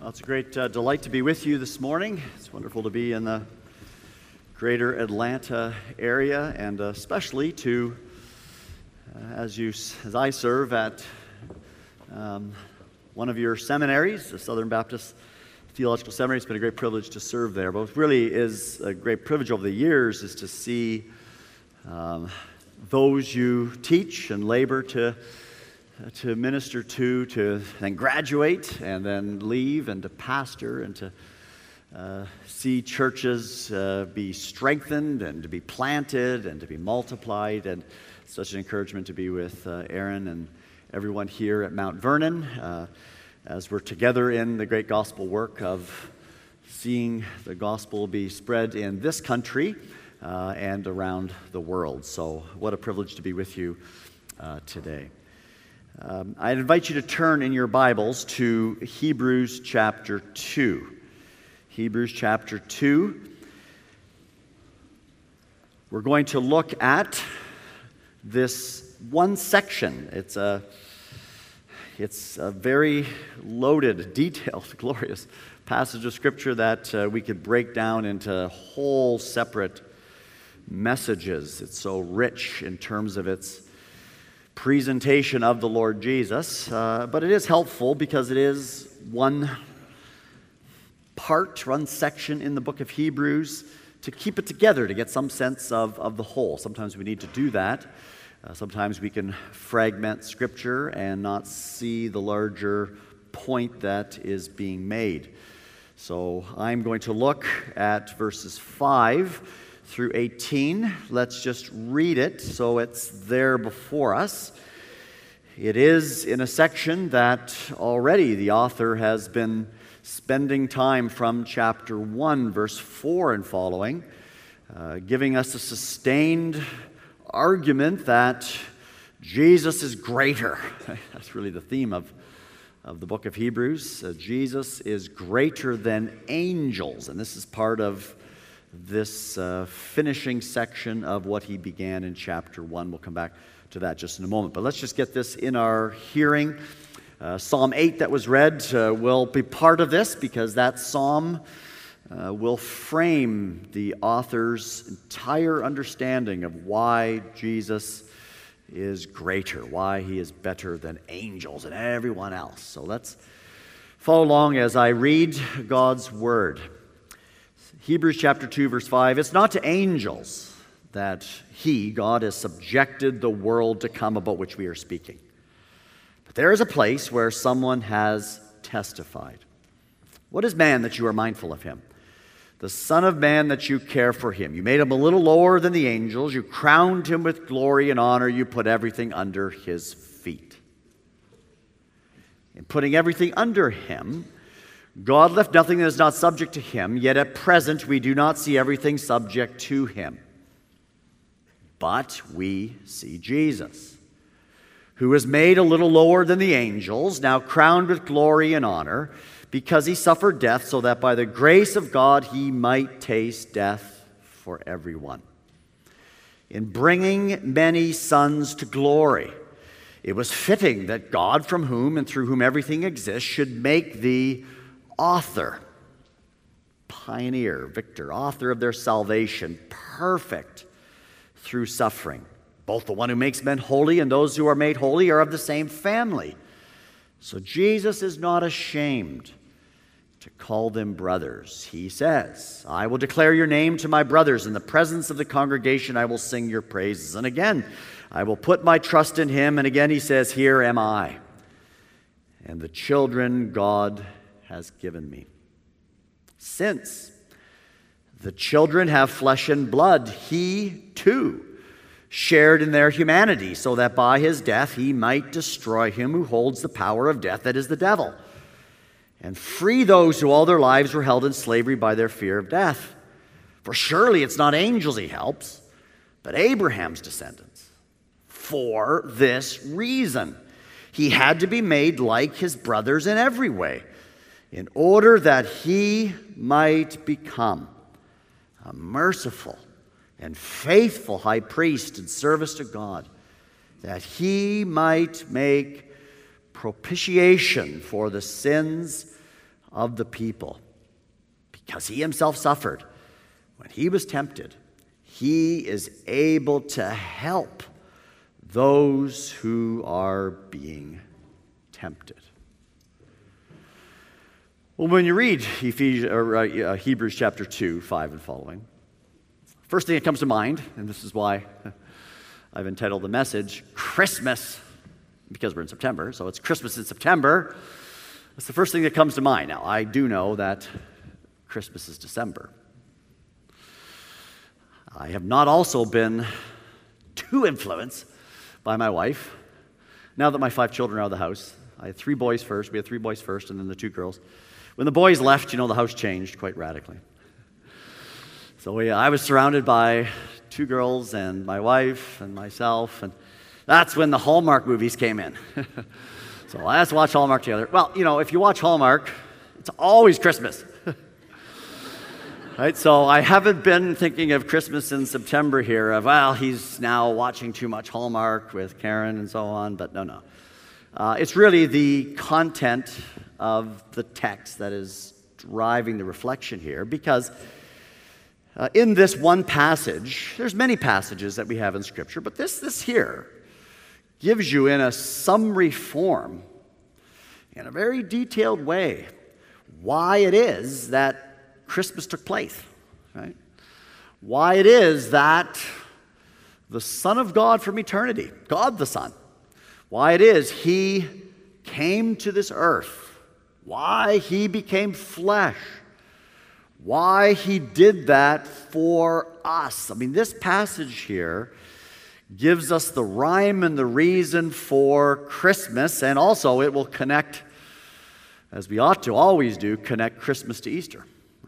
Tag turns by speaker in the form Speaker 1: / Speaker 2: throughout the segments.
Speaker 1: Well, it's a great delight to be with you this morning. It's wonderful to be in the greater Atlanta area, and especially to, as I serve at one of your seminaries, the Southern Baptist Theological Seminary. It's been a great privilege to serve there. But what really is a great privilege over the years is to see those you teach and labor to minister to then graduate and then leave and to pastor and to see churches be strengthened and to be planted and to be multiplied. And it's such an encouragement to be with Aaron and everyone here at Mount Vernon as we're together in the great gospel work of seeing the gospel be spread in this country and around the world. So what a privilege to be with you today. I invite you to turn in your Bibles to Hebrews chapter 2. Hebrews chapter 2. We're going to look at this one section. It's a very loaded, detailed, glorious passage of Scripture that we could break down into whole separate messages. It's so rich in terms of its presentation of the Lord Jesus, but it is helpful because it is one section in the book of Hebrews to keep it together, to get some sense of the whole. Sometimes we need to do that. Sometimes we can fragment Scripture and not see the larger point that is being made. So I'm going to look at verses 5 through 18. Let's just read it so it's there before us. It is in a section that already the author has been spending time from chapter 1, verse 4 and following, giving us a sustained argument that Jesus is greater. That's really the theme of the book of Hebrews. Jesus is greater than angels, and this is part of this finishing section of what he began in chapter 1. We'll come back to that just in a moment. But let's just get this in our hearing. Psalm 8 that was read will be part of this because that psalm will frame the author's entire understanding of why Jesus is greater, why he is better than angels and everyone else. So let's follow along as I read God's word. Hebrews chapter 2, verse 5, it's not to angels that he, God, has subjected the world to come about which we are speaking. But there is a place where someone has testified. What is man that you are mindful of him? The Son of Man that you care for him. You made him a little lower than the angels. You crowned him with glory and honor. You put everything under his feet. In putting everything under him, God left nothing that is not subject to him, yet at present we do not see everything subject to him. But we see Jesus, who was made a little lower than the angels, now crowned with glory and honor, because he suffered death, so that by the grace of God he might taste death for everyone. In bringing many sons to glory, it was fitting that God, from whom and through whom everything exists, should make the author, pioneer, victor, author of their salvation, perfect through suffering. Both the one who makes men holy and those who are made holy are of the same family. So Jesus is not ashamed to call them brothers. He says, I will declare your name to my brothers. In the presence of the congregation I will sing your praises. And again, I will put my trust in him. And again he says, here am I, and the children God has given me. Since the children have flesh and blood, he too shared in their humanity, so that by his death he might destroy him who holds the power of death, that is the devil, and free those who all their lives were held in slavery by their fear of death. For surely it's not angels he helps, but Abraham's descendants. For this reason, he had to be made like his brothers in every way, in order that he might become a merciful and faithful high priest in service to God, that he might make propitiation for the sins of the people, because he himself suffered when he was tempted, he is able to help those who are being tempted. Well, when you read Hebrews chapter 2, 5 and following, first thing that comes to mind, and this is why I've entitled the message, Christmas, because we're in September, so it's Christmas in September. That's the first thing that comes to mind. Now, I do know that Christmas is December. I have not also been too influenced by my wife. Now that my 5 children are out of the house, I had 3 boys first. We had 3 boys first, and then the 2 girls. When the boys left, the house changed quite radically. So I was surrounded by 2 girls and my wife and myself, and that's when the Hallmark movies came in. So let's watch Hallmark together. Well, if you watch Hallmark, it's always Christmas. Right? So I haven't been thinking of Christmas in September here, he's now watching too much Hallmark with Karen and so on, but no. It's really the content of the text that is driving the reflection here, because in this one passage, there's many passages that we have in Scripture, but this here gives you in a summary form, in a very detailed way, why it is that Christmas took place, right? Why it is that the Son of God from eternity, God the Son, why it is he came to this earth, why he became flesh, why he did that for us. This passage here gives us the rhyme and the reason for Christmas, and also it will connect, as we ought to always do, connect Christmas to Easter.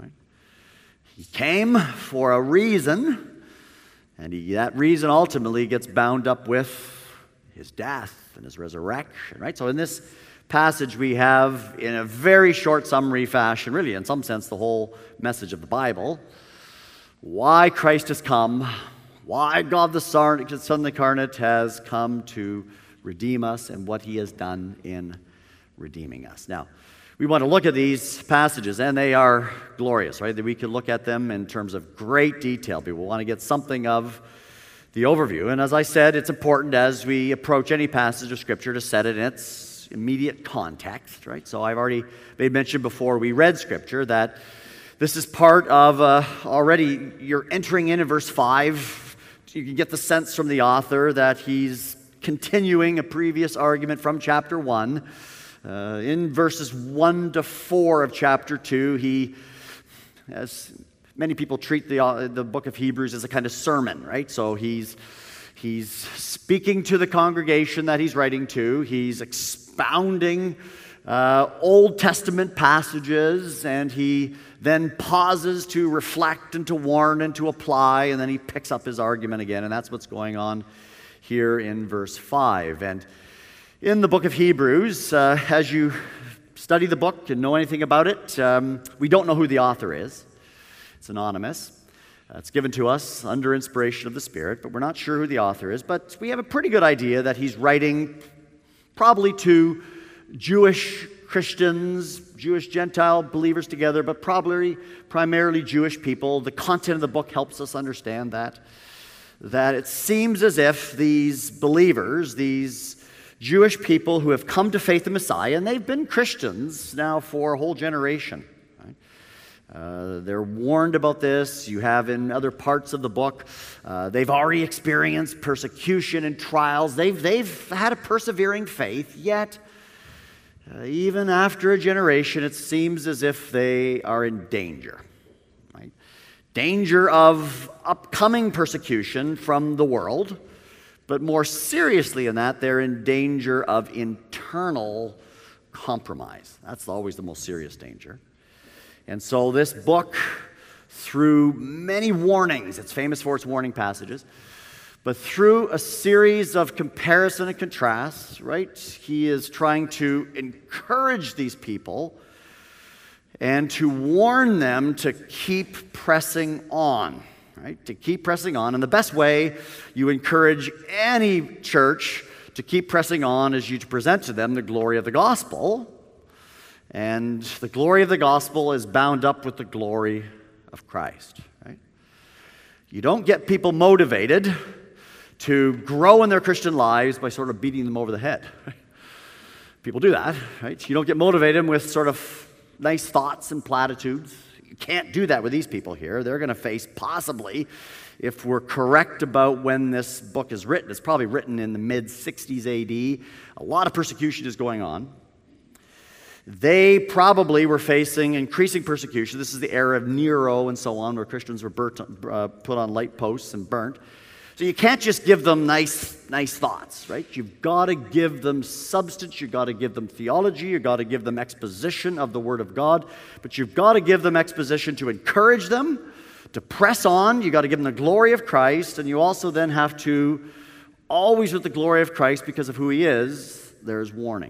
Speaker 1: He came for a reason, and that reason ultimately gets bound up with his death and his resurrection, right? So in this passage we have, in a very short summary fashion, really in some sense the whole message of the Bible, why Christ has come, why God the Son incarnate has come to redeem us, and what he has done in redeeming us. Now, we want to look at these passages, and they are glorious, right? That we can look at them in terms of great detail. People want to get something of the overview. And as I said, it's important as we approach any passage of Scripture to set it in its immediate context, right? So I've already made mention before we read Scripture that this is part of already, you're entering in verse 5. You can get the sense from the author that he's continuing a previous argument from chapter 1. In verses 1 to 4 of chapter 2, he, as many people treat the book of Hebrews as a kind of sermon, right? So he's speaking to the congregation that he's writing to. He's expounding Old Testament passages, and he then pauses to reflect and to warn and to apply, and then he picks up his argument again, and that's what's going on here in verse 5. And in the book of Hebrews, as you study the book and know anything about it, we don't know who the author is. It's anonymous. It's given to us under inspiration of the Spirit, but we're not sure who the author is. But we have a pretty good idea that he's writing probably to Jewish Christians, Jewish Gentile believers together, but probably primarily Jewish people. The content of the book helps us understand that it seems as if these believers, these Jewish people who have come to faith in Messiah, and they've been Christians now for a whole generation. Right? They're warned about this. You have in other parts of the book, they've already experienced persecution and trials. They've had a persevering faith, yet even after a generation, it seems as if they are in danger. Right? Danger of upcoming persecution from the world. But more seriously in that, they're in danger of internal compromise. That's always the most serious danger. And so this book, through many warnings, it's famous for its warning passages, but through a series of comparison and contrasts, right, he is trying to encourage these people and to warn them to keep pressing on. Right? To keep pressing on. And the best way you encourage any church to keep pressing on is you to present to them the glory of the gospel And the glory of the gospel is bound up with the glory of Christ, right? You don't get people motivated to grow in their Christian lives by sort of beating them over the head. People do that, right? You don't get motivated with sort of nice thoughts and platitudes. You can't do that with these people here. They're going to face possibly, if we're correct about when this book is written, it's probably written in the mid-60s AD. A lot of persecution is going on. They probably were facing increasing persecution. This is the era of Nero and so on, where Christians were put on light posts and burnt. So you can't just give them nice thoughts, right? You've got to give them substance. You've got to give them theology. You've got to give them exposition of the Word of God. But you've got to give them exposition to encourage them, to press on. You've got to give them the glory of Christ. And you also then have to, always with the glory of Christ, because of who He is, there's warning.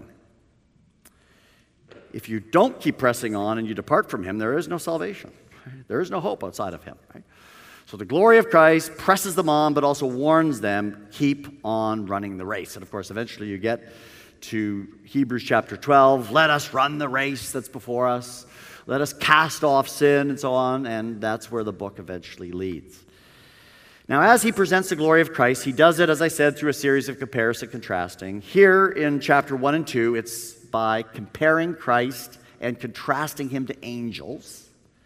Speaker 1: If you don't keep pressing on and you depart from Him, there is no salvation. There is no hope outside of Him, right? So the glory of Christ presses them on, but also warns them, keep on running the race. And of course, eventually you get to Hebrews chapter 12. Let us run the race that's before us. Let us cast off sin and so on. And that's where the book eventually leads. Now, as he presents the glory of Christ, he does it, as I said, through a series of comparison, contrasting. Here in chapter 1 and 2, it's by comparing Christ and contrasting Him to angels.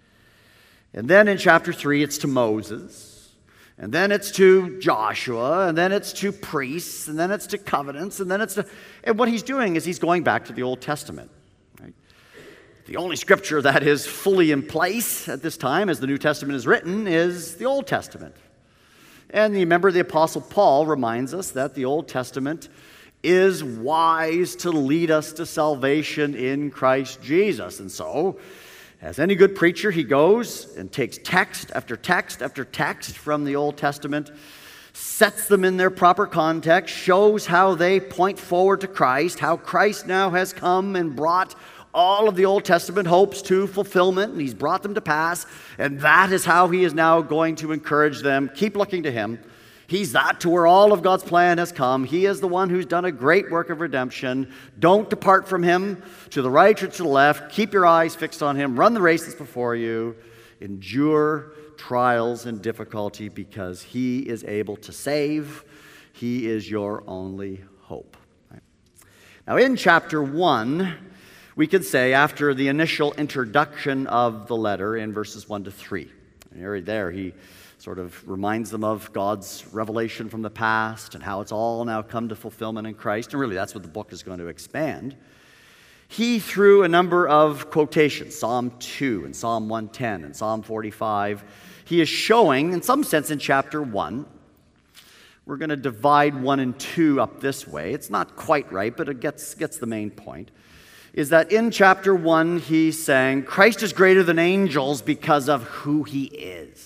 Speaker 1: And then in chapter 3, it's to Moses. And then it's to Joshua. And then it's to priests. And then it's to covenants. And then it's to... And what he's doing is he's going back to the Old Testament. Right? The only scripture that is fully in place at this time, as the New Testament is written, is the Old Testament. And remember, the Apostle Paul reminds us that the Old Testament is wise to lead us to salvation in Christ Jesus. And so, as any good preacher, he goes and takes text after text after text from the Old Testament, sets them in their proper context, shows how they point forward to Christ, how Christ now has come and brought all of the Old Testament hopes to fulfillment, and He's brought them to pass, and that is how He is now going to encourage them. Keep looking to Him. He's that to where all of God's plan has come. He is the one who's done a great work of redemption. Don't depart from Him to the right or to the left. Keep your eyes fixed on Him. Run the race that's before you. Endure trials and difficulty because He is able to save. He is your only hope. Right? Now in chapter 1, we could say after the initial introduction of the letter in verses 1 to 3. And right there, he sort of reminds them of God's revelation from the past and how it's all now come to fulfillment in Christ. And really, that's what the book is going to expand. He, through a number of quotations, Psalm 2 and Psalm 110 and Psalm 45, he is showing, in some sense in chapter 1, we're going to divide 1 and 2 up this way. It's not quite right, but it gets the main point, is that in chapter 1, he's saying, Christ is greater than angels because of who He is.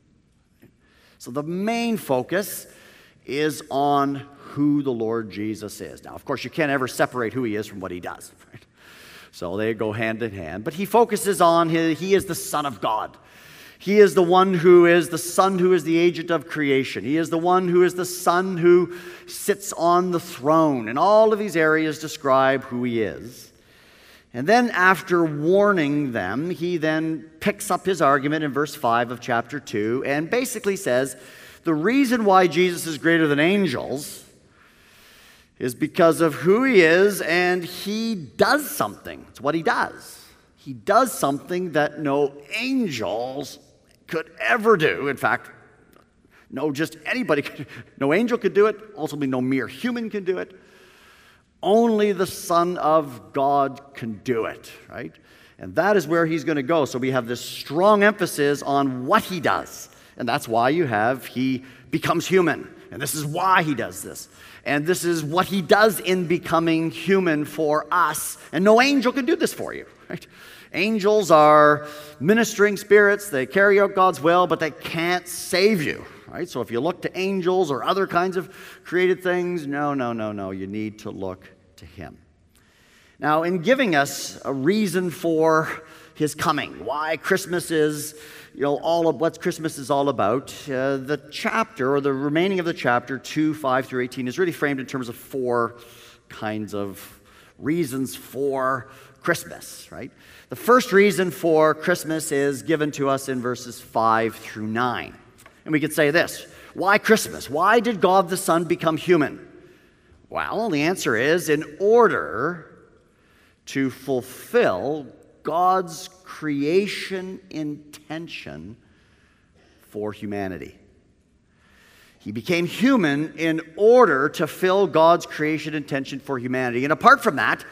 Speaker 1: So the main focus is on who the Lord Jesus is. Now, of course, you can't ever separate who He is from what He does. Right? So they go hand in hand. But he focuses on He is the Son of God. He is the one who is the Son who is the agent of creation. He is the one who is the Son who sits on the throne. And all of these areas describe who He is. And then after warning them, he then picks up his argument in verse 5 of chapter 2 and basically says the reason why Jesus is greater than angels is because of who He is, and He does something. It's what He does. He does something that no angels could ever do. In fact, no angel could do it. Ultimately, no mere human can do it. Only the Son of God can do it, right? And that is where he's going to go. So we have this strong emphasis on what He does. And that's why He becomes human. And this is why He does this. And this is what He does in becoming human for us. And no angel can do this for you, right? Angels are ministering spirits. They carry out God's will, but they can't save you. Right? So if you look to angels or other kinds of created things, no. You need to look to Him. Now, in giving us a reason for His coming, why Christmas is, all of what Christmas is all about, the chapter, or the remaining of the chapter, 2, 5 through 18, is really framed in terms of 4 kinds of reasons for Christmas, right? The first reason for Christmas is given to us in verses 5 through 9. And we could say this: why Christmas? Why did God the Son become human? Well, the answer is in order to fulfill God's creation intention for humanity. He became human in order to fill God's creation intention for humanity. And apart from that,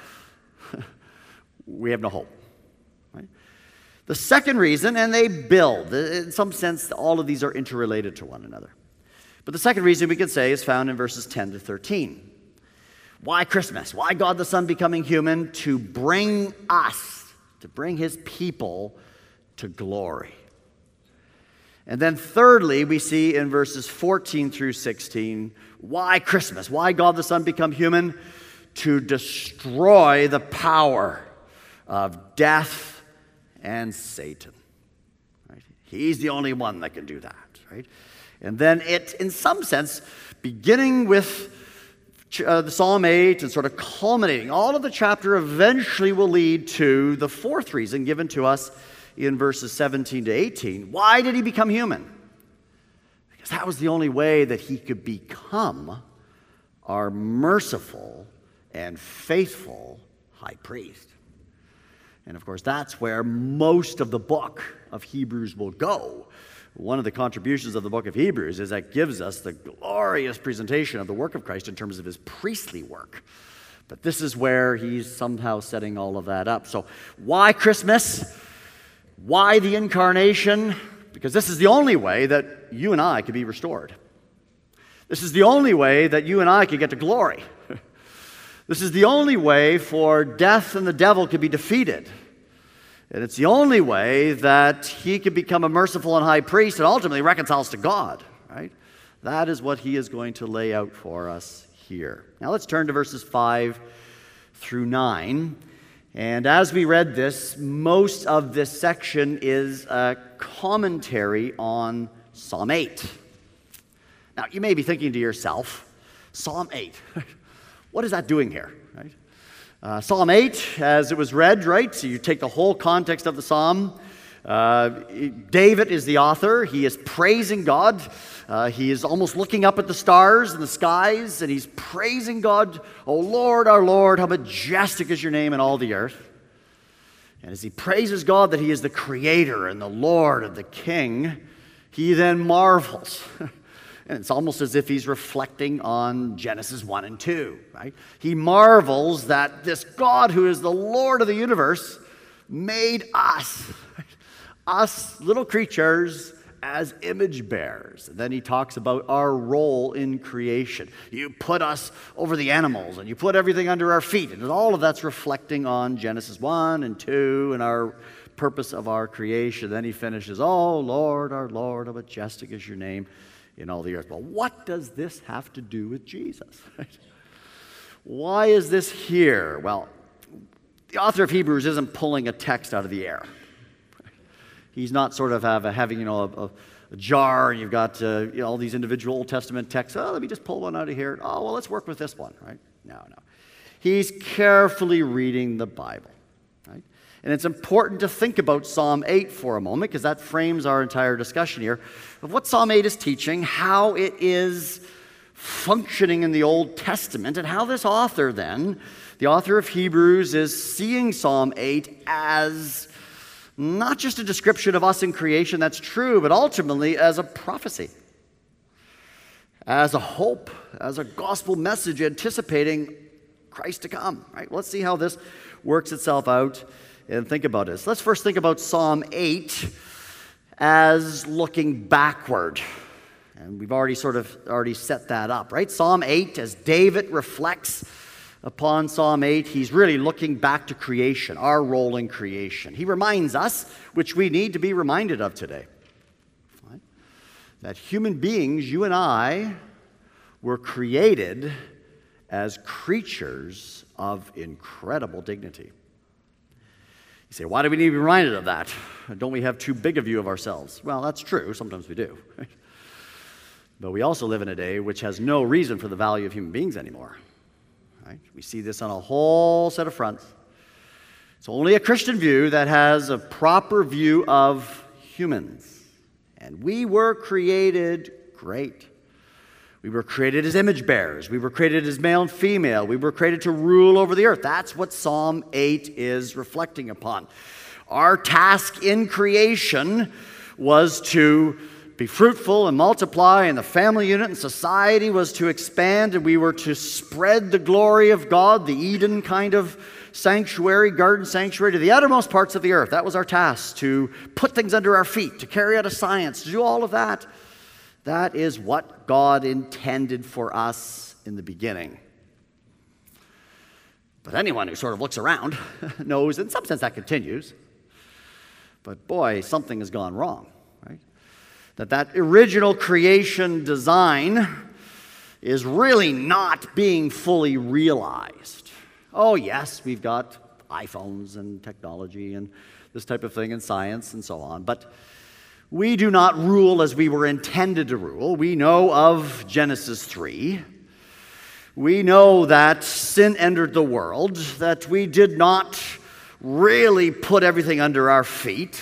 Speaker 1: we have no hope. Right? The second reason, and they build, in some sense, all of these are interrelated to one another. But the second reason we could say is found in verses 10 to 13. Why Christmas? Why God the Son becoming human? To bring us, to bring his people to glory. And then thirdly, we see in verses 14 through 16, why Christmas? Why God the Son become human? To destroy the power of death and Satan. Right? He's the only one that can do that. Right? And then it, in some sense, beginning with the Psalm 8 and sort of culminating, all of the chapter eventually will lead to the fourth reason given to us in verses 17 to 18. Why did he become human? Because that was the only way that he could become our merciful and faithful high priest. And of course, that's where most of the book of Hebrews will go. One of the contributions of the book of Hebrews is that gives us the glorious presentation of the work of Christ in terms of his priestly work. But this is where he's somehow setting all of that up. So why Christmas? Why the incarnation? Because this is the only way that you and I could be restored. This is the only way that you and I could get to glory. This is the only way for death and the devil could be defeated. And it's the only way that he could become a merciful and high priest and ultimately reconcile us to God, right? That is what he is going to lay out for us here. Now let's turn to verses 5 through 9. And as we read this, most of this section is a commentary on Psalm 8. Now, you may be thinking to yourself, Psalm 8, what is that doing here? Right? Psalm 8, as it was read, right? So you take the whole context of the psalm. David is the author. He is praising God. He is almost looking up at the stars and the skies, and he's praising God. Oh Lord, our Lord, how majestic is your name in all the earth. And as he praises God that he is the creator and the Lord and the king, he then marvels. And it's almost as if he's reflecting on Genesis 1 and 2, right? He marvels that this God who is the Lord of the universe made us, right? Us little creatures as image bearers. And then he talks about our role in creation. You put us over the animals and you put everything under our feet. And all of that's reflecting on Genesis 1 and 2 and our purpose of our creation. Then he finishes, oh Lord, our Lord, how majestic is your name in all the earth. Well, what does this have to do with Jesus? Why is this here? Well, the author of Hebrews isn't pulling a text out of the air. He's not sort of having a jar and you've got all these individual Old Testament texts. Oh, let me just pull one out of here. Oh, well, let's work with this one, right? No. He's carefully reading the Bible, right? And it's important to think about Psalm 8 for a moment because that frames our entire discussion here of what Psalm 8 is teaching, how it is functioning in the Old Testament, and how this author then, the author of Hebrews, is seeing Psalm 8 as not just a description of us in creation, that's true, but ultimately as a prophecy, as a hope, as a gospel message anticipating Christ to come, right? Let's see how this works itself out and think about this. Let's first think about Psalm 8 as looking backward. And we've already set that up, right? Psalm 8, as David reflects upon Psalm 8, he's really looking back to creation, our role in creation. He reminds us, which we need to be reminded of today, right? That human beings, you and I, were created as creatures of incredible dignity. You say, why do we need to be reminded of that? Don't we have too big a view of ourselves? Well, that's true. Sometimes we do. But we also live in a day which has no reason for the value of human beings anymore. Right? We see this on a whole set of fronts. It's only a Christian view that has a proper view of humans. And we were created great. We were created as image bearers. We were created as male and female. We were created to rule over the earth. That's what Psalm 8 is reflecting upon. Our task in creation was to be fruitful and multiply, and the family unit and society was to expand, and we were to spread the glory of God, the Eden kind of sanctuary, garden sanctuary, to the uttermost parts of the earth. That was our task, to put things under our feet, to carry out a science, to do all of that. That is what God intended for us in the beginning. But anyone who sort of looks around knows in some sense that continues. But boy, something has gone wrong, right? That original creation design is really not being fully realized. Oh yes, we've got iPhones and technology and this type of thing and science and so on, but we do not rule as we were intended to rule. We know of Genesis 3. We know that sin entered the world, that we did not really put everything under our feet.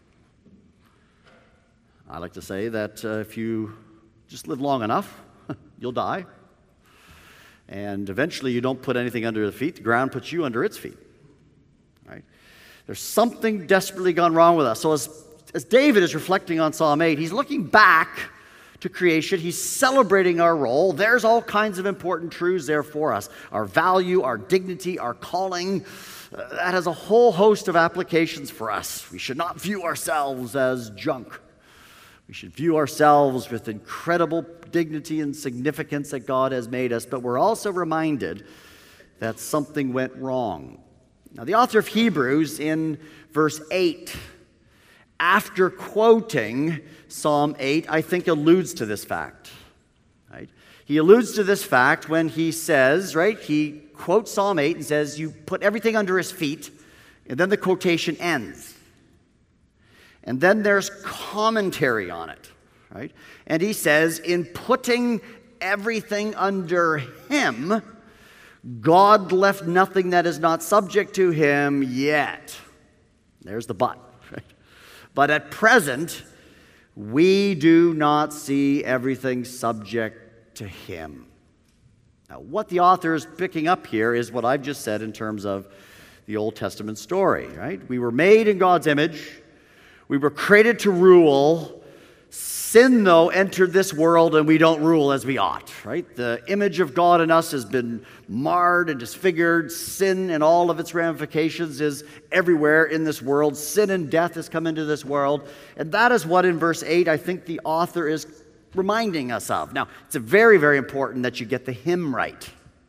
Speaker 1: I like to say that if you just live long enough, you'll die. And eventually you don't put anything under the feet, the ground puts you under its feet. Right? There's something desperately gone wrong with us. So as David is reflecting on Psalm 8, he's looking back to creation. He's celebrating our role. There's all kinds of important truths there for us. Our value, our dignity, our calling. That has a whole host of applications for us. We should not view ourselves as junk. We should view ourselves with incredible dignity and significance that God has made us. But we're also reminded that something went wrong. Now, the author of Hebrews in verse 8, after quoting Psalm 8, I think alludes to this fact. Right? He alludes to this fact when he says, right, he quotes Psalm 8 and says, you put everything under his feet, and then the quotation ends. And then there's commentary on it, right? And he says, in putting everything under him, God left nothing that is not subject to him yet. There's the but. But at present, we do not see everything subject to him. Now, what the author is picking up here is what I've just said in terms of the Old Testament story, right? We were made in God's image. We were created to rule. Sin, though, entered this world, and we don't rule as we ought, right? The image of God in us has been marred and disfigured. Sin and all of its ramifications is everywhere in this world. Sin and death has come into this world. And that is what in verse 8 I think the author is reminding us of. Now, it's very, very important that you get the hymn right.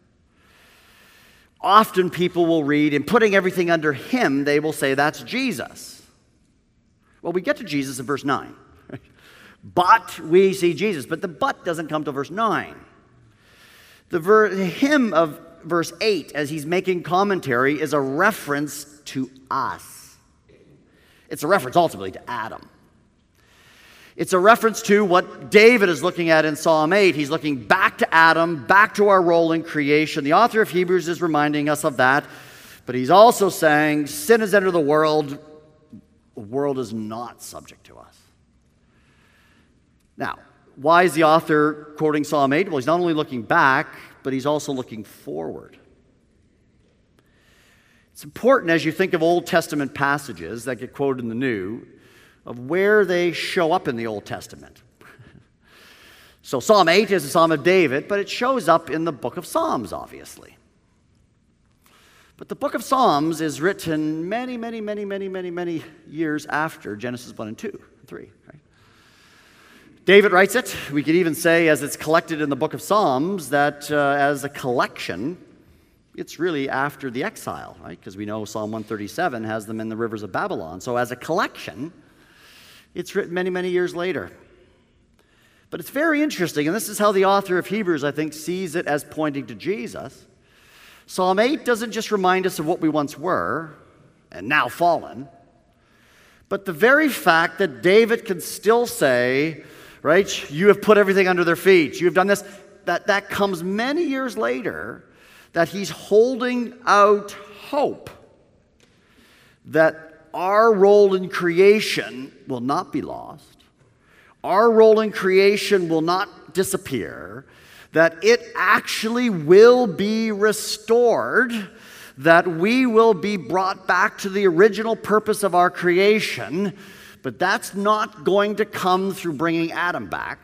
Speaker 1: Often people will read, in putting everything under him, they will say that's Jesus. Well, we get to Jesus in verse 9. But we see Jesus. But the but doesn't come till verse 9. The hymn of verse 8, as he's making commentary, is a reference to us. It's a reference ultimately to Adam. It's a reference to what David is looking at in Psalm 8. He's looking back to Adam, back to our role in creation. The author of Hebrews is reminding us of that. But he's also saying, sin has entered the world. The world is not subject to us. Now, why is the author quoting Psalm 8? Well, he's not only looking back, but he's also looking forward. It's important as you think of Old Testament passages that get quoted in the New, of where they show up in the Old Testament. So Psalm 8 is a Psalm of David, but it shows up in the book of Psalms, obviously. But the book of Psalms is written many years after Genesis 1 and 2 and 3, right? David writes it. We could even say, as it's collected in the book of Psalms, that as a collection, it's really after the exile, right? Because we know Psalm 137 has them in the rivers of Babylon. So as a collection, it's written many years later. But it's very interesting, and this is how the author of Hebrews, I think, sees it as pointing to Jesus. Psalm 8 doesn't just remind us of what we once were, and now fallen, but the very fact that David can still say, right, you have put everything under their feet, you have done this, that comes many years later, that he's holding out hope that our role in creation will not be lost. Our role in creation will not disappear, that it actually will be restored, that we will be brought back to the original purpose of our creation, but that's not going to come through bringing Adam back.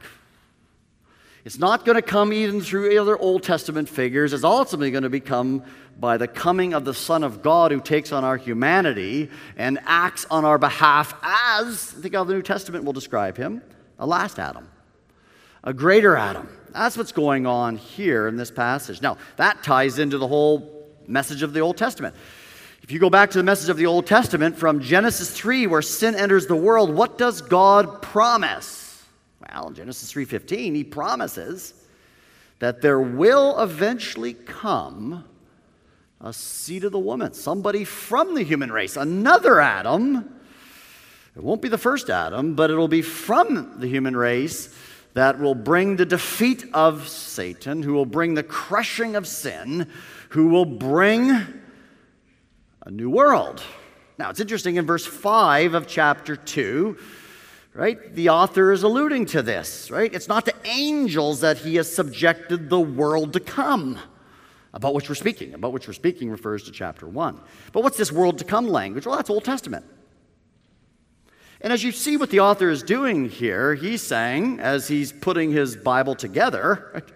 Speaker 1: It's not going to come even through other Old Testament figures. It's ultimately going to become by the coming of the Son of God who takes on our humanity and acts on our behalf as, I think how the New Testament will describe him, a last Adam, a greater Adam. That's what's going on here in this passage. Now, that ties into the whole message of the Old Testament. If you go back to the message of the Old Testament from Genesis 3, where sin enters the world, what does God promise? Well, in Genesis 3:15, he promises that there will eventually come a seed of the woman, somebody from the human race, another Adam. It won't be the first Adam, but it'll be from the human race that will bring the defeat of Satan, who will bring the crushing of sin, who will bring a new world. Now, it's interesting in verse 5 of chapter 2, right? The author is alluding to this, right? It's not to angels that he has subjected the world to come, about which we're speaking. About which we're speaking refers to chapter 1. But what's this world to come language? Well, that's Old Testament. And as you see what the author is doing here, he's saying, as he's putting his Bible together, right?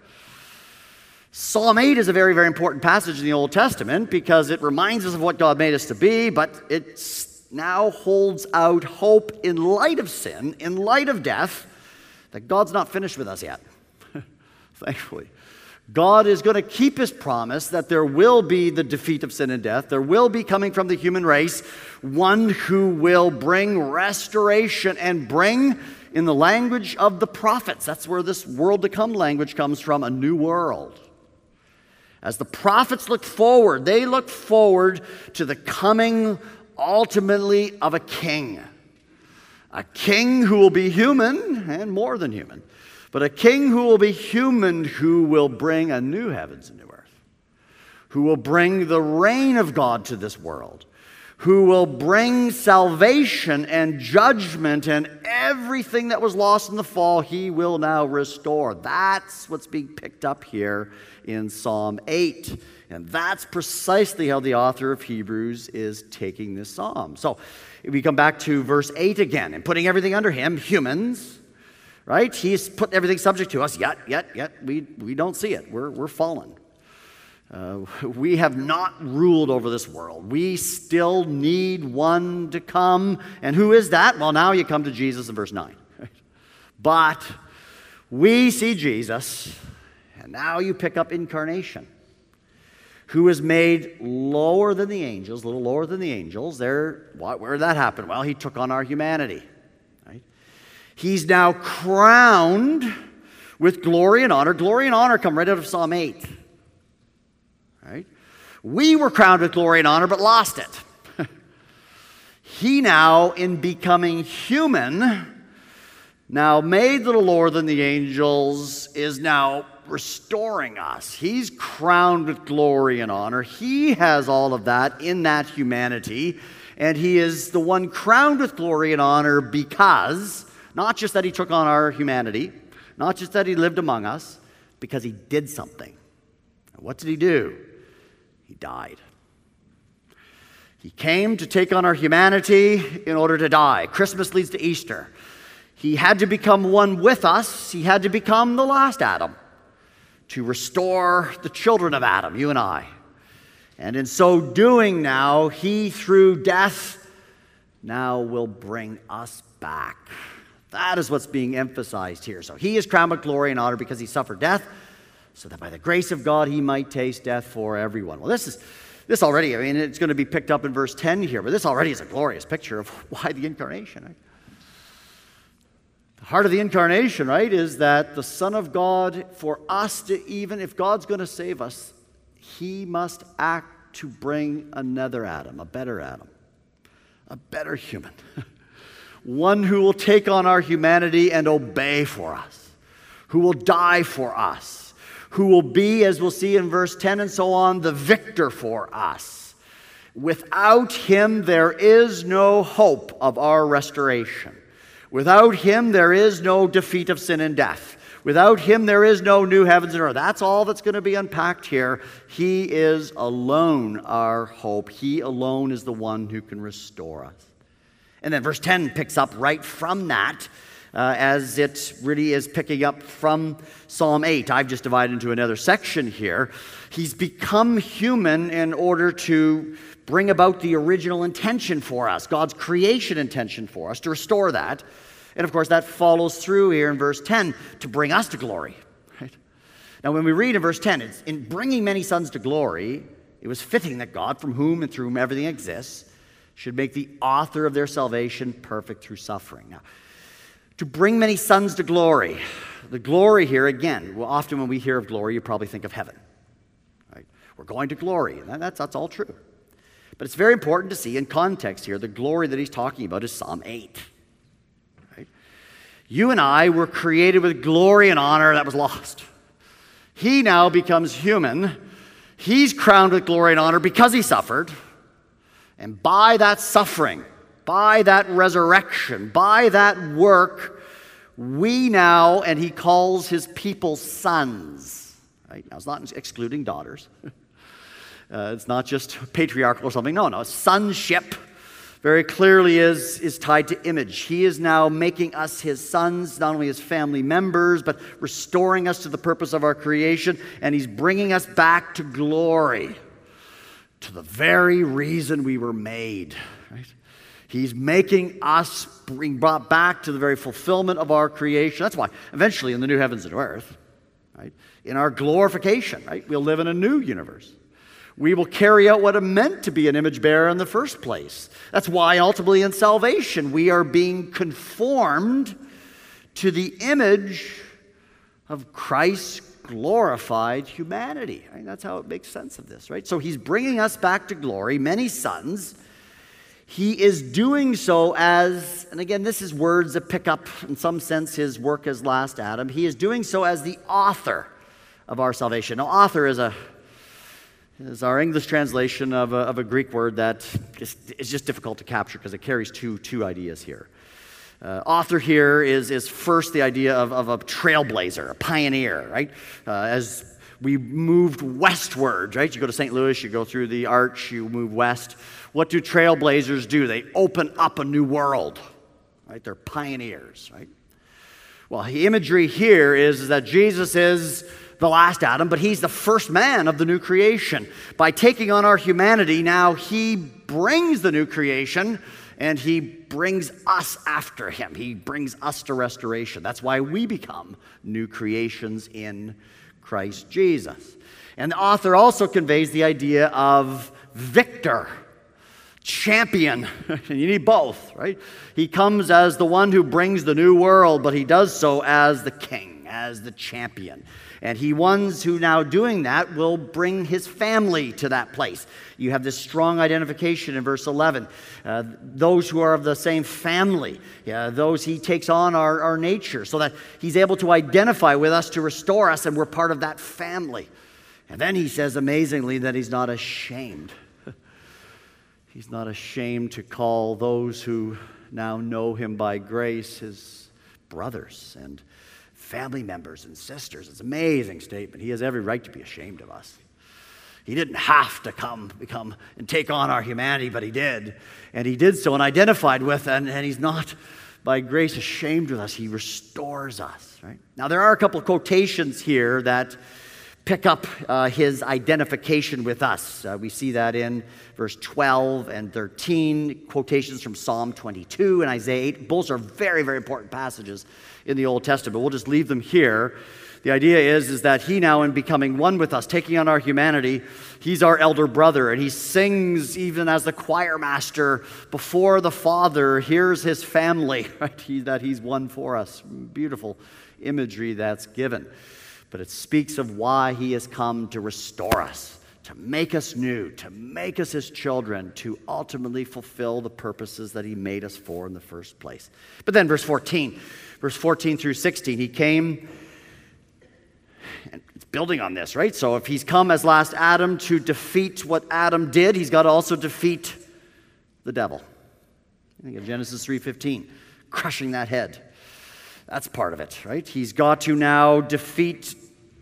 Speaker 1: Psalm 8 is a very, very important passage in the Old Testament because it reminds us of what God made us to be, but it now holds out hope in light of sin, in light of death, that God's not finished with us yet, thankfully. God is going to keep his promise that there will be the defeat of sin and death. There will be coming from the human race one who will bring restoration and bring, in the language of the prophets, that's where this world to come language comes from, a new world. As the prophets look forward, they look forward to the coming ultimately of a king who will be human and more than human. But a king who will be human, who will bring a new heavens and new earth, who will bring the reign of God to this world, who will bring salvation and judgment and everything that was lost in the fall, he will now restore. That's what's being picked up here in Psalm 8. And that's precisely how the author of Hebrews is taking this psalm. So if we come back to verse 8 again, and putting everything under him, humans, right? He's put everything subject to us. Yet, we don't see it. We're fallen. We have not ruled over this world. We still need one to come. And who is that? Well, now you come to Jesus in verse 9. Right? But we see Jesus, and now you pick up incarnation, who is made lower than the angels, a little lower than the angels. Where did that happen? Well, he took on our humanity. He's now crowned with glory and honor. Glory and honor come right out of Psalm 8. Right? We were crowned with glory and honor, but lost it. He now, in becoming human, now made a little lower than the angels, is now restoring us. He's crowned with glory and honor. He has all of that in that humanity. And he is the one crowned with glory and honor because not just that he took on our humanity, not just that he lived among us, because he did something. And what did he do? He died. He came to take on our humanity in order to die. Christmas leads to Easter. He had to become one with us. He had to become the last Adam to restore the children of Adam, you and I. And in so doing now, he, through death, now will bring us back. That is what's being emphasized here. So he is crowned with glory and honor because he suffered death, so that by the grace of God he might taste death for everyone. Well, this already, I mean, it's going to be picked up in verse 10 here, but this already is a glorious picture of why the incarnation. Right? The heart of the incarnation, right, is that the Son of God, for us to even, if God's going to save us, he must act to bring another Adam, a better human. One who will take on our humanity and obey for us, who will die for us, who will be, as we'll see in verse 10 and so on, the victor for us. Without him, there is no hope of our restoration. Without him, there is no defeat of sin and death. Without him, there is no new heavens and earth. That's all that's going to be unpacked here. He is alone our hope. He alone is the one who can restore us. And then verse 10 picks up right from that, as it really is picking up from Psalm 8. I've just divided into another section here. He's become human in order to bring about the original intention for us, God's creation intention for us, to restore that. And of course, that follows through here in verse 10 to bring us to glory. Right? Now, when we read in verse 10, it's in bringing many sons to glory, it was fitting that God, from whom and through whom everything exists, should make the author of their salvation perfect through suffering. Now, to bring many sons to glory, the glory here, again, well, often when we hear of glory, you probably think of heaven. Right? We're going to glory, and that's all true. But it's very important to see in context here, the glory that he's talking about is Psalm 8. You and I were created with glory and honor that was lost. He now becomes human. He's crowned with glory and honor because he suffered. And by that suffering, by that resurrection, by that work, we now, and he calls his people sons. Right? Now, it's not excluding daughters. It's not just patriarchal or something. No, sonship very clearly is tied to image. He is now making us his sons, not only as family members, but restoring us to the purpose of our creation, and he's bringing us back to glory, to the very reason we were made. Right? He's making us brought back to the very fulfillment of our creation. That's why eventually in the new heavens and earth, right, in our glorification, right, we'll live in a new universe. We will carry out what it meant to be an image bearer in the first place. That's why ultimately in salvation we are being conformed to the image of Christ's glorified humanity. I mean, that's how it makes sense of this, right? So he's bringing us back to glory, many sons. He is doing so as, and again, this is words that pick up in some sense his work as last Adam. He is doing so as the author of our salvation. Now, author is our English translation of a Greek word that is just difficult to capture because it carries two ideas here. Author here is first the idea of a trailblazer, a pioneer, right? As we moved westward, right? You go to St. Louis, you go through the arch, you move west. What do trailblazers do? They open up a new world, right? They're pioneers, right? Well, the imagery here is that Jesus is the last Adam, but he's the first man of the new creation. By taking on our humanity, now he brings the new creation and he brings us after him. He brings us to restoration. That's why we become new creations in Christ Jesus. And the author also conveys the idea of victor, champion. You need both, right? He comes as the one who brings the new world, but he does so as the king, as the champion. And he ones who now doing that will bring his family to that place. You have this strong identification in verse 11. Those who are of the same family, those he takes on our nature so that he's able to identify with us to restore us and we're part of that family. And then he says amazingly that he's not ashamed. He's not ashamed to call those who now know him by grace his brothers and family members and sisters. It's an amazing statement. He has every right to be ashamed of us. He didn't have to come and take on our humanity, but he did. And he did so and identified with, and he's not by grace ashamed with us. He restores us, right? Now, there are a couple of quotations here that pick up his identification with us. We see that in verse 12 and 13, quotations from Psalm 22 and Isaiah 8. Both are very, very important passages in the Old Testament. We'll just leave them here. The idea is that he now, in becoming one with us, taking on our humanity, he's our elder brother, and he sings even as the choir master before the Father hears his family, right? That he's one for us. Beautiful imagery that's given. But it speaks of why he has come to restore us, to make us new, to make us his children, to ultimately fulfill the purposes that he made us for in the first place. But then verse 14 through 16, he came, and it's building on this, right? So if he's come as last Adam to defeat what Adam did, he's got to also defeat the devil. I think of Genesis 3:15, crushing that head. That's part of it, right? He's got to now defeat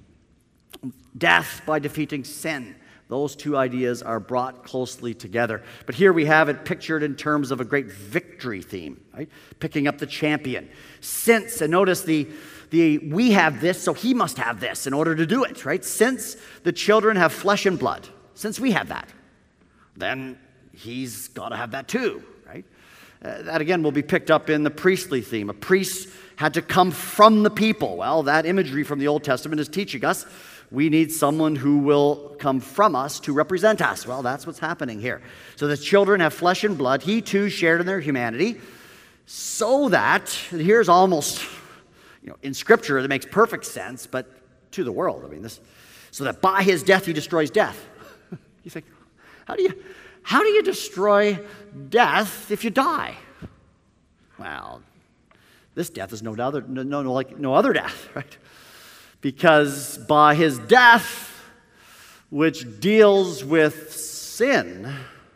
Speaker 1: death by defeating sin. Those two ideas are brought closely together. But here we have it pictured in terms of a great victory theme, right? Picking up the champion. Since, and notice we have this, so he must have this in order to do it, right? Since the children have flesh and blood, since we have that, then he's got to have that too, right? That again will be picked up in the priestly theme. A priest had to come from the people. Well, that imagery from the Old Testament is teaching us we need someone who will come from us to represent us. Well, that's what's happening here. So the children have flesh and blood. He too shared in their humanity, so that, and here's almost, in Scripture it makes perfect sense, but to the world, so that by his death he destroys death. You think, how do you destroy death if you die? Well, this death is no other death, right? Because by his death, which deals with sin,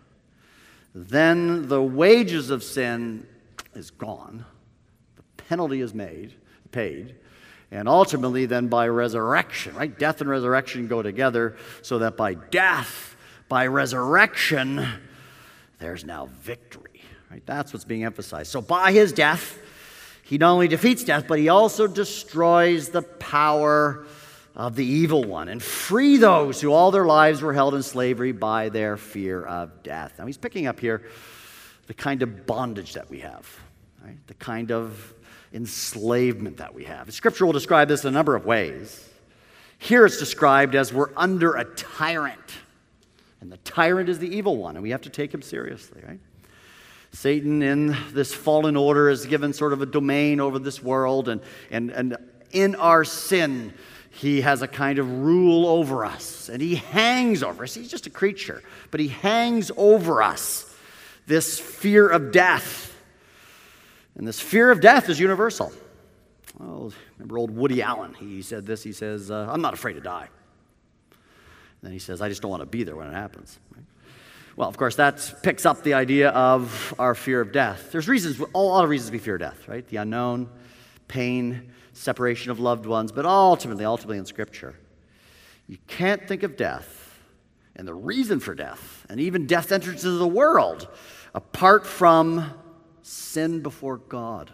Speaker 1: then the wages of sin is gone, the penalty is paid, and ultimately then by resurrection, right? Death and resurrection go together, so that by death, by resurrection, there's now victory, right? That's what's being emphasized. So by his death, he not only defeats death, but he also destroys the power of the evil one and free those who all their lives were held in slavery by their fear of death. Now he's picking up here the kind of bondage that we have, right? The kind of enslavement that we have. Scripture will describe this in a number of ways. Here it's described as we're under a tyrant, and the tyrant is the evil one, and we have to take him seriously, right? Satan in this fallen order is given sort of a domain over this world, and in our sin, he has a kind of rule over us, and he hangs over us. He's just a creature, but he hangs over us, this fear of death. And this fear of death is universal. Well, remember old Woody Allen, he said this, he says, I'm not afraid to die. And then he says, I just don't want to be there when it happens. Right? Well, of course, that picks up the idea of our fear of death. There's reasons, a lot of reasons we fear death, right? The unknown, pain, separation of loved ones, but ultimately in Scripture, you can't think of death and the reason for death, and even death enters into the world, apart from sin before God.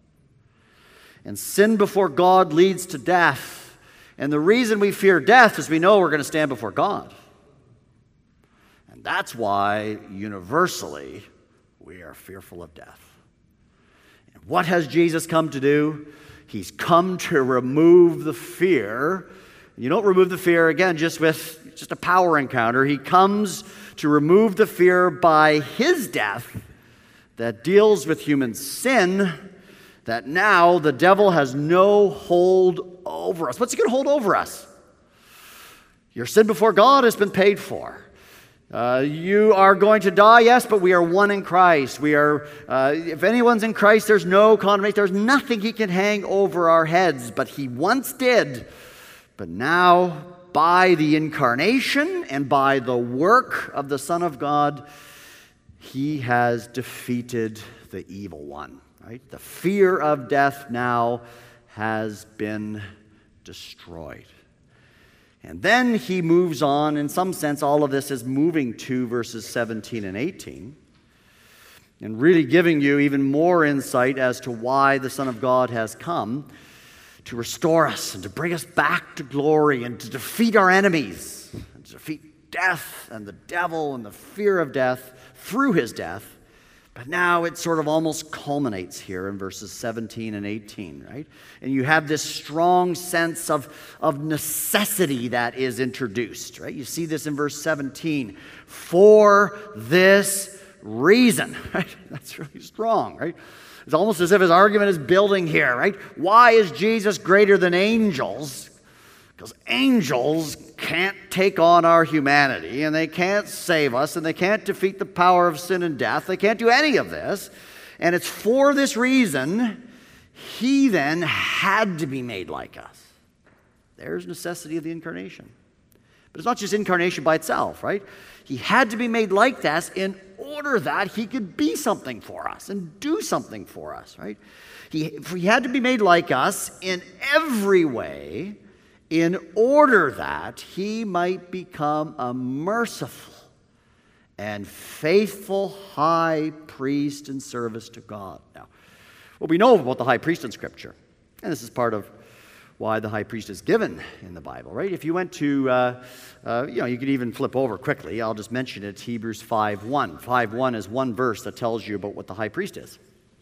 Speaker 1: And sin before God leads to death. And the reason we fear death is we know we're going to stand before God. And that's why, universally, we are fearful of death. And what has Jesus come to do? He's come to remove the fear. You don't remove the fear, again, just a power encounter. He comes to remove the fear by his death that deals with human sin, that now the devil has no hold over us. What's he going to hold over us? Your sin before God has been paid for. You are going to die, yes, but we are one in Christ. We are, if anyone's in Christ, there's no condemnation. There's nothing he can hang over our heads, but he once did. But now, by the incarnation and by the work of the Son of God, he has defeated the evil one. Right? The fear of death now has been destroyed. And then he moves on. In some sense, all of this is moving to verses 17 and 18 and really giving you even more insight as to why the Son of God has come to restore us and to bring us back to glory and to defeat our enemies and to defeat death and the devil and the fear of death through his death. But now it sort of almost culminates here in verses 17 and 18, right? And you have this strong sense of necessity that is introduced, right? You see this in verse 17. For this reason, right? That's really strong, right? It's almost as if his argument is building here, right? Why is Jesus greater than angels? Because angels can't take on our humanity, and they can't save us, and they can't defeat the power of sin and death. They can't do any of this. And it's for this reason he then had to be made like us. There's necessity of the incarnation. But it's not just incarnation by itself, right? He had to be made like us in order that he could be something for us and do something for us, right? He had to be made like us in every way in order that he might become a merciful and faithful high priest in service to God. Now, what we know about the high priest in Scripture, and this is part of why the high priest is given in the Bible, right? If you went to, you could even flip over quickly. I'll just mention it. Hebrews 5:1. 5:1 is one verse that tells you about what the high priest is.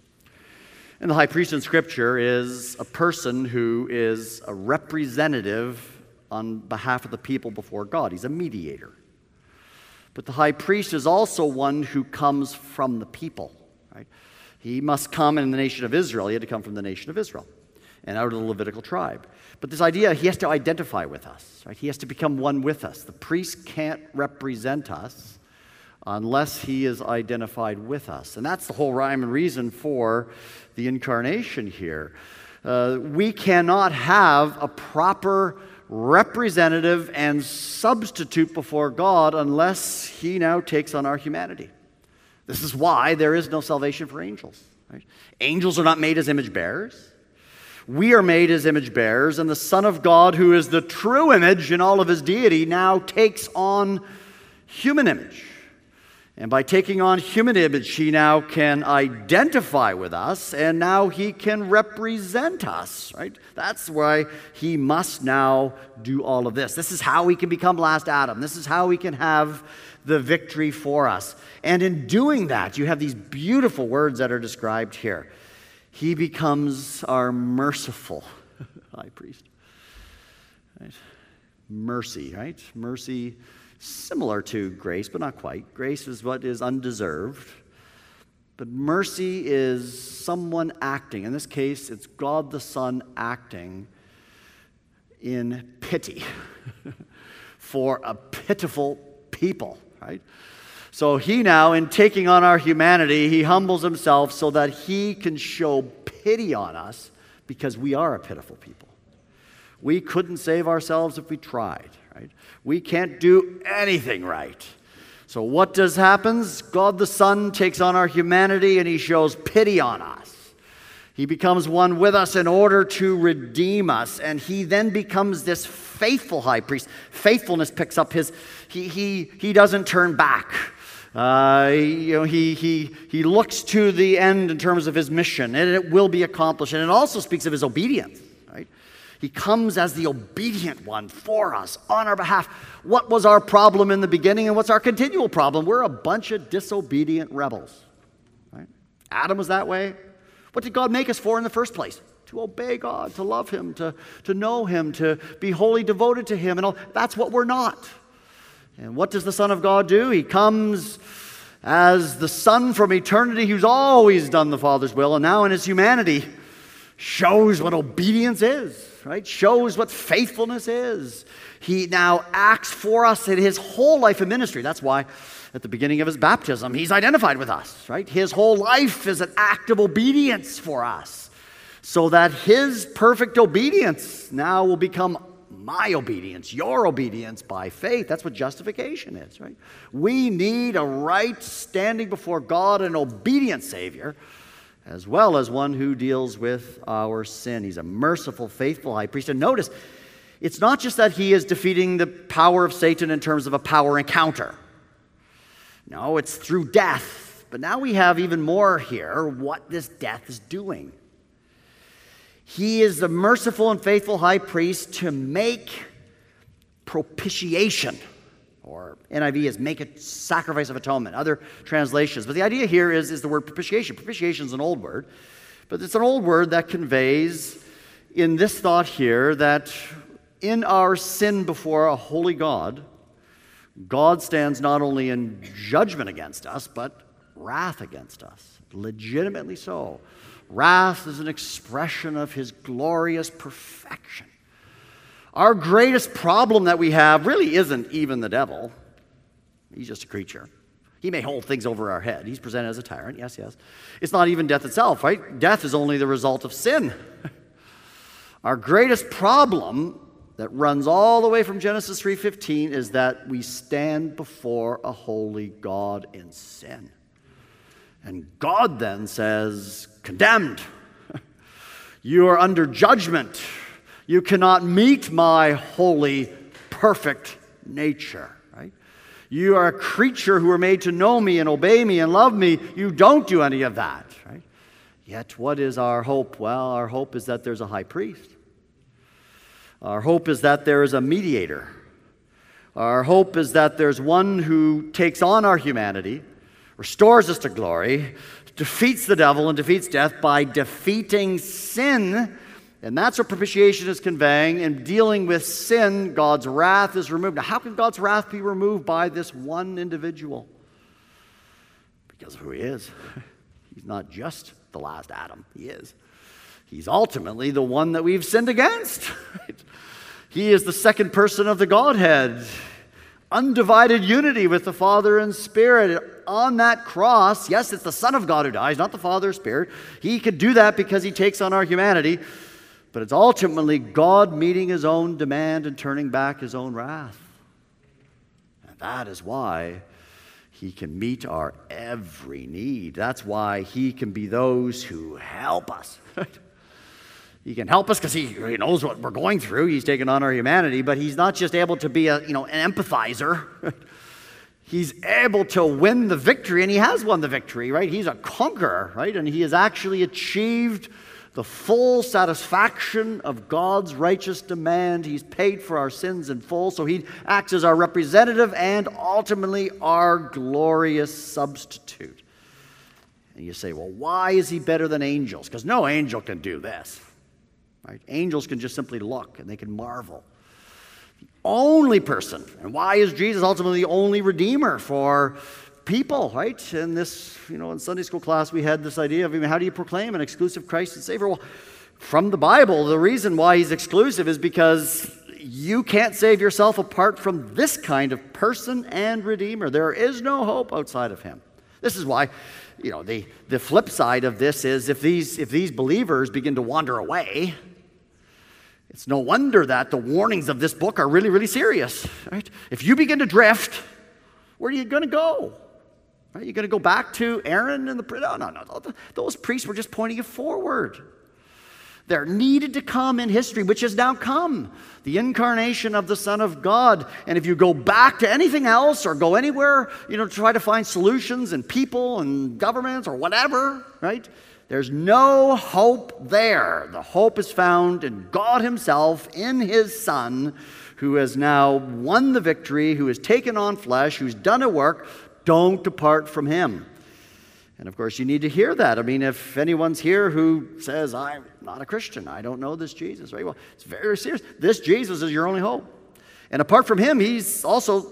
Speaker 1: And the high priest in Scripture is a person who is a representative on behalf of the people before God. He's a mediator. But the high priest is also one who comes from the people, right? He must come in the nation of Israel. He had to come from the nation of Israel and out of the Levitical tribe. But this idea, he has to identify with us, right? He has to become one with us. The priest can't represent us unless he is identified with us. And that's the whole rhyme and reason for the incarnation here. We cannot have a proper representative and substitute before God unless he now takes on our humanity. This is why there is no salvation for angels, right? Angels are not made as image bearers. We are made as image bearers, and the Son of God, who is the true image in all of his deity, now takes on human image. And by taking on human image, he now can identify with us, and now he can represent us, right? That's why he must now do all of this. This is how he can become last Adam. This is how he can have the victory for us. And in doing that, you have these beautiful words that are described here. He becomes our merciful high priest. Right? Mercy, right? Mercy, similar to grace, but not quite. Grace is what is undeserved. But mercy is someone acting. In this case, it's God the Son acting in pity for a pitiful people, right? So he now, in taking on our humanity, he humbles himself so that he can show pity on us because we are a pitiful people. We couldn't save ourselves if we tried, right? We can't do anything right. So what happens? God the Son takes on our humanity and he shows pity on us. He becomes one with us in order to redeem us, and he then becomes this faithful high priest. Faithfulness picks up he doesn't turn back. He looks to the end in terms of his mission, and it will be accomplished. And it also speaks of his obedience, right? He comes as the obedient one for us, on our behalf. What was our problem in the beginning, and what's our continual problem? We're a bunch of disobedient rebels, right? Adam was that way. What did God make us for in the first place? To obey God, to love him, to know him, to be wholly devoted to him. And all. That's what we're not. And what does the Son of God do? He comes as the Son from eternity who's always done the Father's will, and now in his humanity shows what obedience is, right? Shows what faithfulness is. He now acts for us in his whole life and ministry. That's why at the beginning of his baptism, he's identified with us, right? His whole life is an act of obedience for us, so that his perfect obedience now will become my obedience, your obedience by faith. That's what justification is, right? We need a right standing before God, an obedient Savior, as well as one who deals with our sin. He's a merciful, faithful high priest. And notice, it's not just that he is defeating the power of Satan in terms of a power encounter. No, it's through death. But now we have even more here, what this death is doing. He is the merciful and faithful high priest to make propitiation, or NIV is make a sacrifice of atonement, other translations. But the idea here is the word propitiation. Propitiation is an old word, but it's an old word that conveys in this thought here that in our sin before a holy God, God stands not only in judgment against us, but wrath against us, legitimately so. Wrath is an expression of his glorious perfection. Our greatest problem that we have really isn't even the devil. He's just a creature. He may hold things over our head. He's presented as a tyrant, yes. It's not even death itself, right? Death is only the result of sin. Our greatest problem that runs all the way from Genesis 3:15 is that we stand before a holy God in sin. And God then says, condemned. You are under judgment. You cannot meet my holy, perfect nature, right? You are a creature who are made to know me and obey me and love me. You don't do any of that, right? Yet what is our hope? Well, our hope is that there's a high priest. Our hope is that there is a mediator. Our hope is that there's one who takes on our humanity, restores us to glory, defeats the devil and defeats death by defeating sin. And that's what propitiation is conveying. In dealing with sin, God's wrath is removed. Now, how can God's wrath be removed by this one individual? Because of who he is. He's not just the last Adam. He is. He's ultimately the one that we've sinned against. He is the second person of the Godhead. Undivided unity with the Father and Spirit. On that cross, yes, it's the Son of God who dies, not the Father or Spirit. He could do that because he takes on our humanity. But it's ultimately God meeting his own demand and turning back his own wrath. And that is why he can meet our every need. That's why he can be those who help us. He can help us because he knows what we're going through. He's taken on our humanity, but he's not just able to be an empathizer. He's able to win the victory, and he has won the victory, right? He's a conqueror, right? And he has actually achieved the full satisfaction of God's righteous demand. He's paid for our sins in full, so he acts as our representative and ultimately our glorious substitute. And you say, well, why is he better than angels? Because no angel can do this. Right? Angels can just simply look and they can marvel. The only person, and why is Jesus ultimately the only redeemer for people, right? In this, in Sunday school class, we had this idea of how do you proclaim an exclusive Christ and Savior? Well, from the Bible, the reason why he's exclusive is because you can't save yourself apart from this kind of person and redeemer. There is no hope outside of him. This is why, the flip side of this is if these believers begin to wander away, it's no wonder that the warnings of this book are really, really serious, right? If you begin to drift, where are you going to go? Are you going to go back to Aaron and the... No. Those priests were just pointing you forward. There needed to come in history, which has now come, the incarnation of the Son of God. And if you go back to anything else or go anywhere, to try to find solutions in people and governments or whatever, right? There's no hope there. The hope is found in God himself, in his Son, who has now won the victory, who has taken on flesh, who's done a work. Don't depart from him. And of course, you need to hear that. I mean, if anyone's here who says, I'm not a Christian, I don't know this Jesus, right? Well, it's very serious. This Jesus is your only hope. And apart from him, he's also,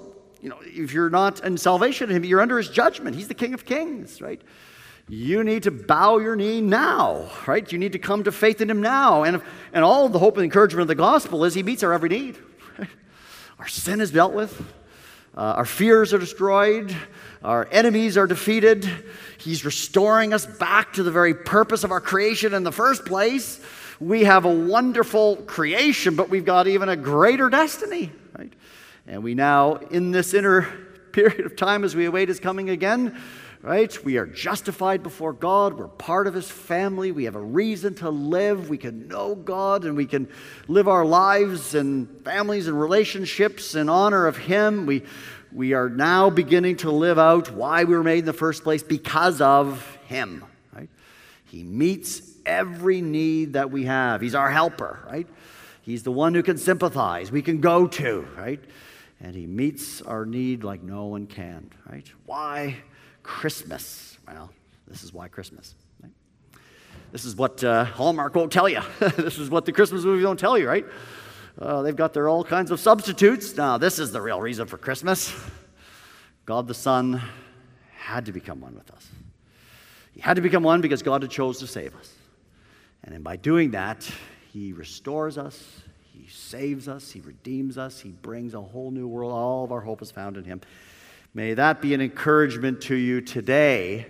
Speaker 1: if you're not in salvation in him, you're under his judgment. He's the King of Kings, right? You need to bow your knee now, right? You need to come to faith in him now. And all the hope and encouragement of the gospel is he meets our every need. Right? Our sin is dealt with. Our fears are destroyed. Our enemies are defeated. He's restoring us back to the very purpose of our creation in the first place. We have a wonderful creation, but we've got even a greater destiny, right? And we now, in this inner period of time as we await his coming again, right? We are justified before God. We're part of his family. We have a reason to live. We can know God and we can live our lives and families and relationships in honor of him. We are now beginning to live out why we were made in the first place because of him, right? He meets every need that we have. He's our helper, right? He's the one who can sympathize, we can go to, right? And he meets our need like no one can, right? Why Christmas? Well, this is why Christmas, right? This is what Hallmark won't tell you. This is what the Christmas movies don't tell you, right? They've got their all kinds of substitutes. Now, this is the real reason for Christmas. God the Son had to become one with us. He had to become one because God had chose to save us. And by doing that, he restores us, he saves us, he redeems us, he brings a whole new world. All of our hope is found in him. May that be an encouragement to you today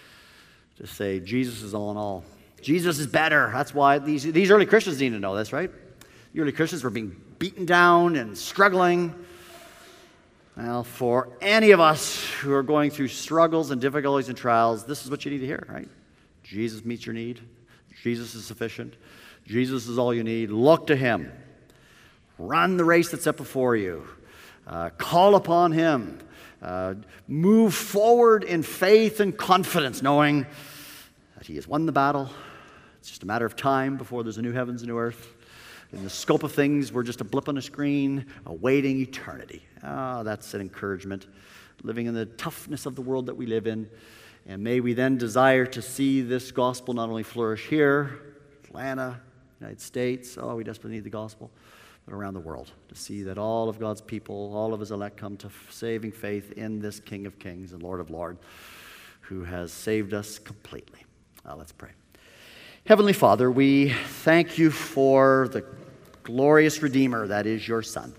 Speaker 1: to say Jesus is all in all. Jesus is better. That's why these early Christians need to know this, right? The early Christians were being beaten down and struggling. Well, for any of us who are going through struggles and difficulties and trials, this is what you need to hear, right? Jesus meets your need. Jesus is sufficient. Jesus is all you need. Look to him. Run the race that's set before you. Call upon him. Move forward in faith and confidence, knowing that he has won the battle. It's just a matter of time before there's a new heavens and new earth. In the scope of things, we're just a blip on a screen, awaiting eternity. That's an encouragement, living in the toughness of the world that we live in. And may we then desire to see this gospel not only flourish here, Atlanta, United States, we desperately need the gospel, but around the world, to see that all of God's people, all of his elect come to saving faith in this King of Kings and Lord of Lords, who has saved us completely. Let's pray. Heavenly Father, we thank you for the glorious Redeemer that is your Son.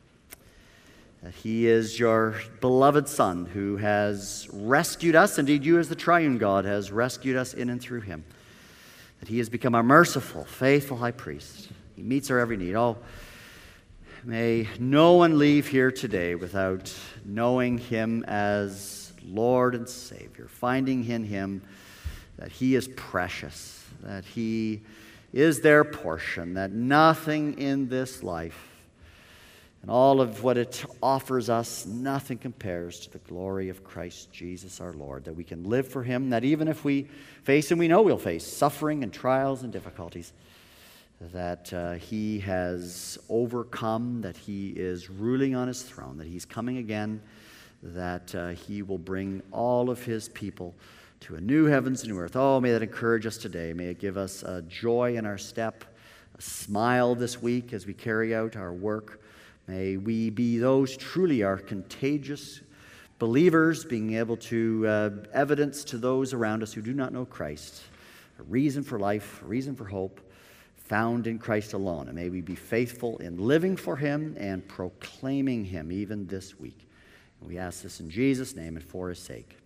Speaker 1: That he is your beloved Son who has rescued us. Indeed, you as the triune God has rescued us in and through him. That he has become our merciful, faithful high priest. He meets our every need. May no one leave here today without knowing him as Lord and Savior, finding in him that he is precious, that he is their portion, that nothing in this life and all of what it offers us, nothing compares to the glory of Christ Jesus our Lord, that we can live for him, that even if we face, and we know we'll face, suffering and trials and difficulties, that he has overcome, that he is ruling on his throne, that he's coming again, that he will bring all of his people to a new heavens and new earth. May that encourage us today. May it give us joy in our step, a smile this week as we carry out our work. May we be those truly are contagious believers, being able to evidence to those around us who do not know Christ a reason for life, a reason for hope, found in Christ alone. And may we be faithful in living for him and proclaiming him even this week. And we ask this in Jesus' name and for his sake.